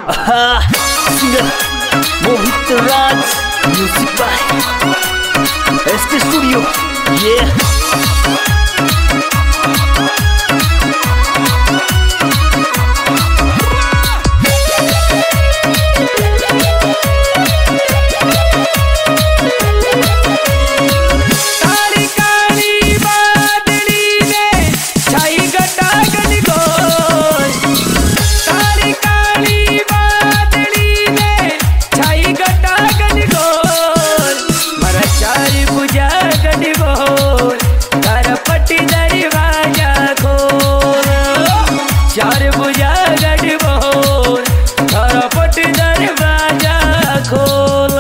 Singer Mohit Raj, music by SK Studio. चार बुझा गढ़ बोल पट दरवाजा खोल।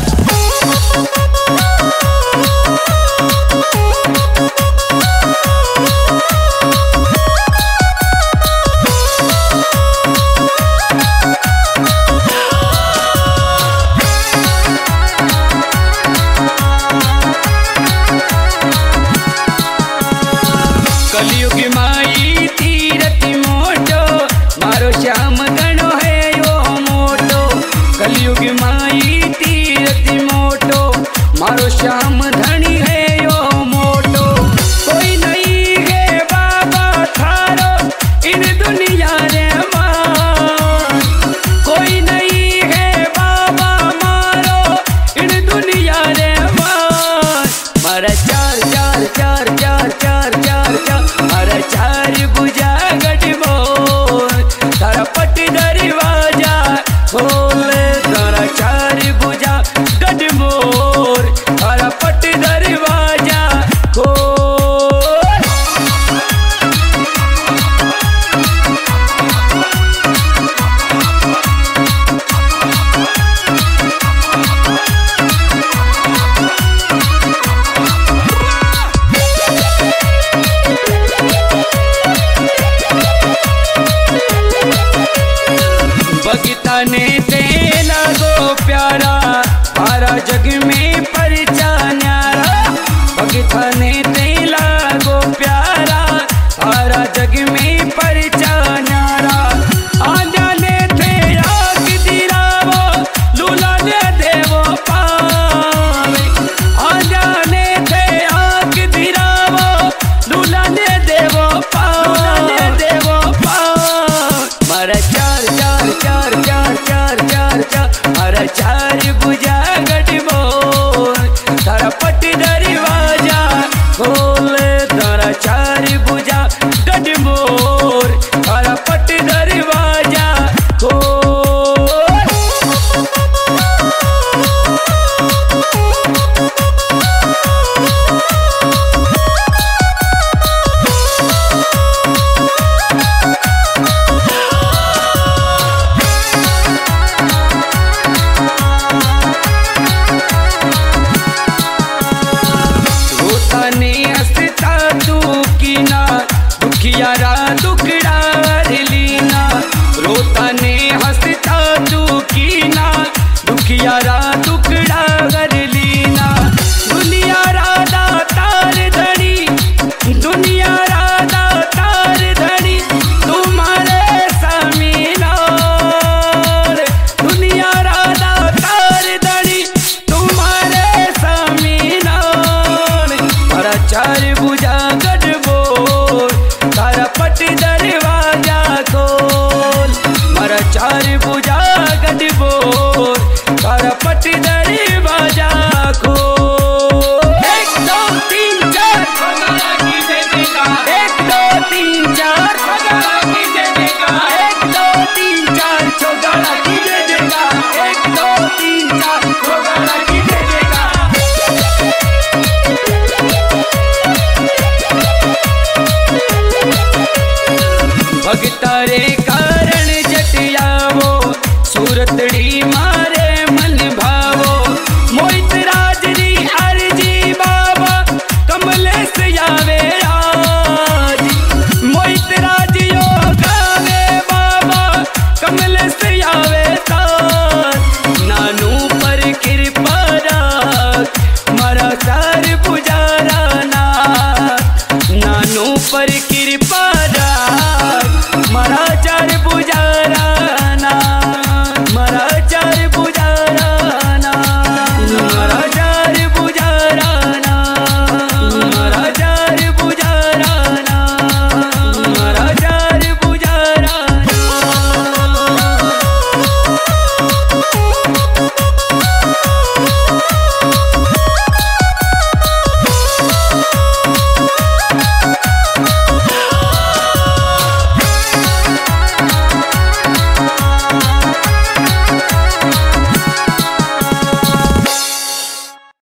कलयुग माई तीरथ मोटो मारो श्याम गणो है यो मोटो। कलयुग माई तीरथ मोटो मारो श्याम धनी है यो मोटो। कोई नहीं है बाबा थारो इन दुनिया रे मां, कोई नहीं है बाबा मारो इन दुनिया रे मां। मारा चार चार चार चार चार चार चार मारा चार बुझा गढ़ बोल तारा पट दरवाजा खोल। तारा चार बुझा गढ़ मोर तारा पट दरवाजा खोल। बगीता ने तेला गो प्यारा सारा जग में परिचा न्यारा। बगीता ने तेला गो प्यारा सारा जग में परिचा न्यारा। आजा ने थे आग दिरावो लूला ने देवो पावे। आजा ने थे आग दिरावो लूला ने देवो पावे देवो पावे। मारा चार चार चार चार चार चार चार मारा चार बुझा गढ़ बोल तारा पट दरवाजा खोल। तारा चार बुझा गढ़ मोर तारा पट दरवाजा खोल। ने हंसता तू की ना दुखियारा दुखड़ा लीना। रोता ने हंसता तू की ना दुखियारा दुखड़ा लीना। दुनिया राधा तार धड़ी दुनिया राधा तार धड़ी तुम्हारे समीना। दुनिया राधा तार धड़ी तुम्हारे समीना। चार बुझा गढ़ बोल तारा पट दरवाजा खोल। मारा चार